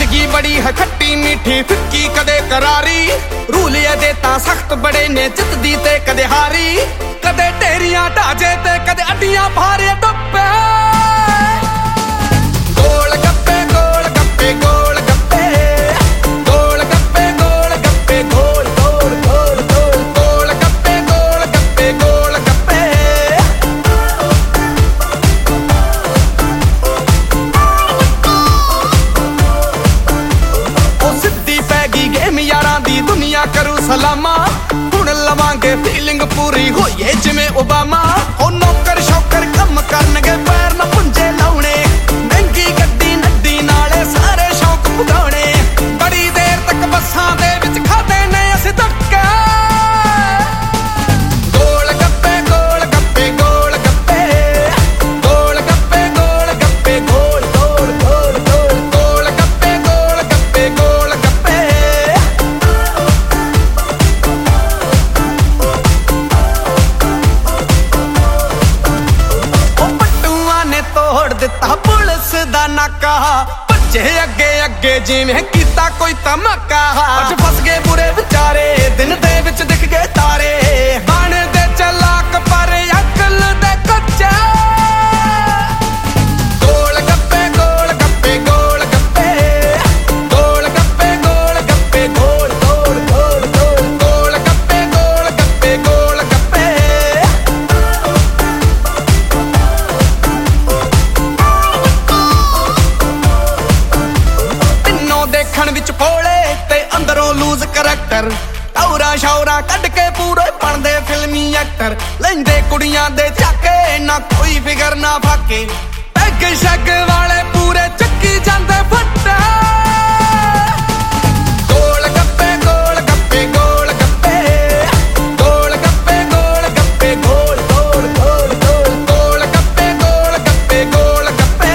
जिंदगी बड़ी है खट्टी मीठी फिक्की कदे करारी रूल ये तां सख्त बड़े ने जितदी ते कदे हारी कदे ढेरियां ढाजे ते कदे अड्डियां भारे टप्पे गोल गप्पे गोल गप्पे गोल गप्पे गोल गप्पे गोल गप्पे गोल गोल गोल गोल गोल गप्पे गोल गप्पे गोल गप्पे ओ सिद्धी पैगी गेम यारां दी दुनिया करू सलामा हुण लवांगे फीलिंग पूरी होइए जिवें ओबामा ओ नौकर शौकर कम करनगे पैर न पुंजे लाउणे महंगी गड्डी नड्डी नाले सारे शौक पुगाउणे बड़ी देर तक बसां दे विच खादे ने असीं धक्के गोल गप्पे गोल गप्पे गोल गप्पे गोल गप्पे गोल गप्पे गोल गोल गोल गोल गोल गप्पे गोल गप्पे गोल गप्पे तोड़ दिता पुलिस दा नाका बच्चे अगे अगे जिवें कीता कोई धमाका अज फस गए बुरे विचारे दिन दे विच दिख गए तारे बन दे चलाक पर अकल दे कच्चे गोल गप्पे गोल गप्पे गोल गप्पे गोल गप्पे गोल गप्पे गोल गोल गोल गोल गोल गप्पे गोल गप्पे गोल गप्पे देखण विच भोले ते अंदरों लूज करैक्टर टौरा शौरा कढ के पूरे बनदे फिल्मी एक्टर लैंदे कुड़ियां दे झाके ना कोई फिकर ना फाके पैग शग वाले पूरे चक्की जांदे फट्टे गोल गप्पे गोल गप्पे गोल गप्पे गोल गप्पे गोल गप्पे गोल गोल गोल गोल गोल गप्पे गोल गप्पे गोल गप्पे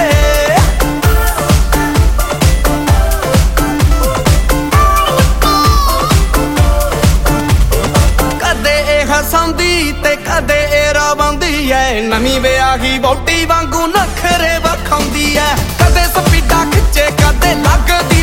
हसांदी ते कदे रवांदी ऐ नवीं विआही वोटी वांगू नखरे वखांदी ऐ कदे स्पीडा खिच्चे कदे लगदी